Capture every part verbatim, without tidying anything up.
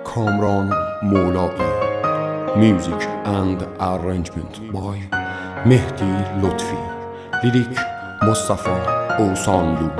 کامران مولایی. Music and arrangement by مهدی لطفی. لیریک مصطفی اوسانلو.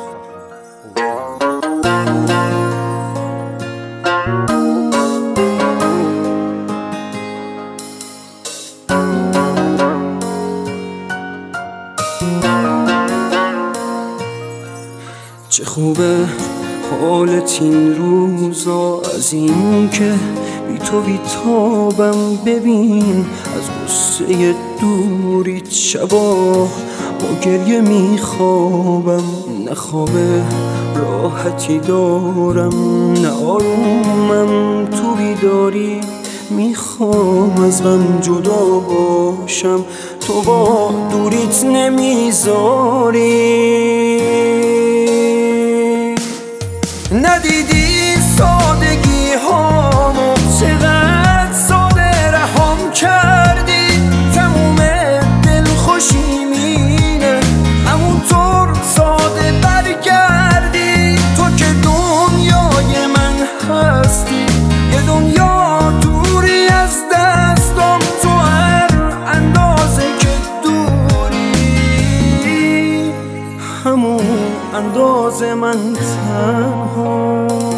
چه خوبه حالت این روزا، از این که بی تو بی تابم. ببین از غصه دوریت شبا با گریه می خوابم. نه خواب راحتی دارم نه آرومم، تو بیداری میخوام از غم جدا باشم. تو با دوریت نمیذاری، ندیدی سادگی هامو چقدر ساده رهام کردی. تموم دل خوشی مینه همونطور ساده برگردی. تو که دنیای من هستی، یه دنیا دوری از دستم. تو هر اندازه که دوری همون اندازه من تنها.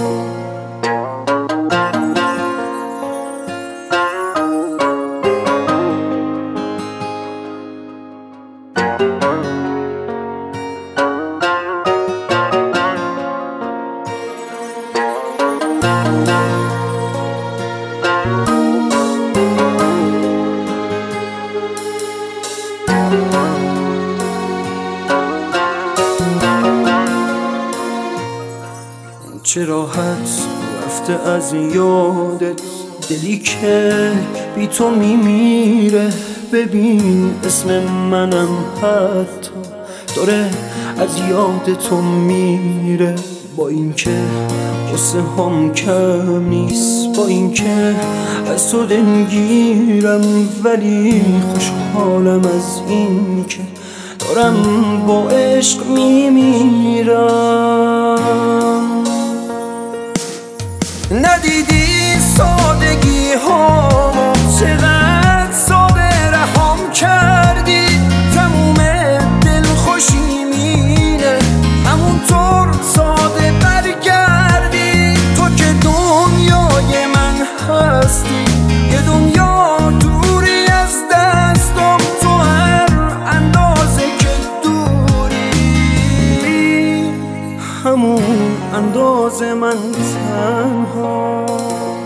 چه راحت رفته از یادت دلی که بی تو میمیره. ببین اسم منم حتی داره از یاد تو میره. با اینکه قصه هم کم نیست، با اینکه از تو دلگیرم، ولی خوشحالم از این که دارم با عشق میمیرم. ندیدی سادگی هامو چقدر ساده رهام کردی. تموم دل خوشی مینه همونطور ساده برگردی. تو که دنیای من هستی، یه دنیا دوری از دستم. تو هر اندازه که دوری همون اندازه من تنها.